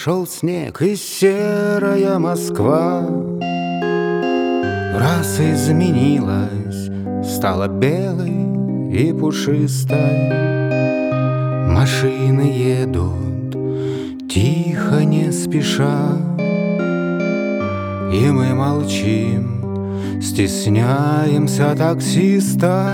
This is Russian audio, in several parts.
Пошел снег, и серая Москва раз изменилась, стала белой и пушистой. Машины едут тихо, не спеша, и мы молчим, стесняемся таксиста.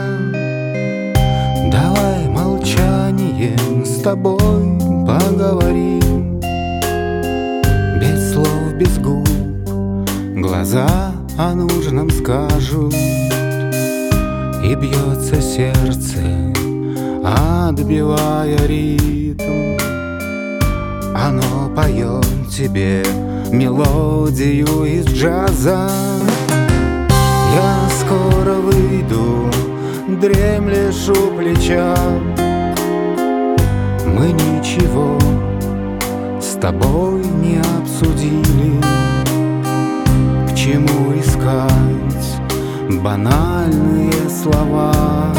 Давай молчанием с тобой поговорим, без слов, без губ, глаза о нужном скажут. И бьется сердце, отбивая ритм. Оно поет тебе мелодию из джаза. Я скоро выйду, дремлешь у плеча. Мы ничего с тобой не обсудили. К чему искать банальные слова?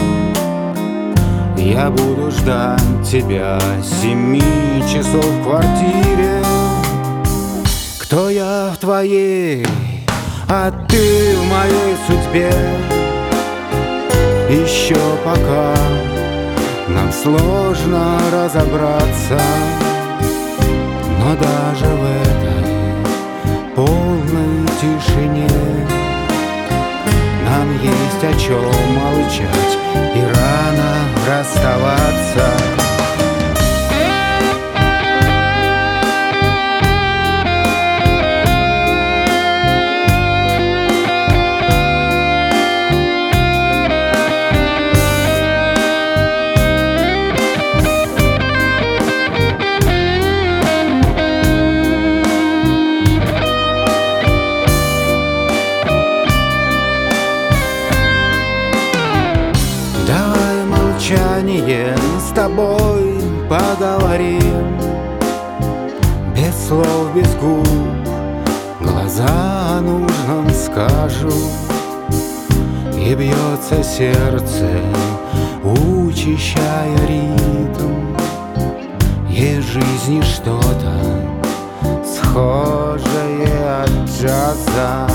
Я буду ждать тебя 7 часов в квартире. Кто я в твоей, а ты в моей судьбе? Еще пока нам сложно разобраться, но даже в этой полной тишине нам есть о чем молчать и рано расставаться. С тобой поговорим, без слов, без губ, глаза о нужном скажут. И бьется сердце, учащая ритм. Есть в жизни что-то схожее от джаза.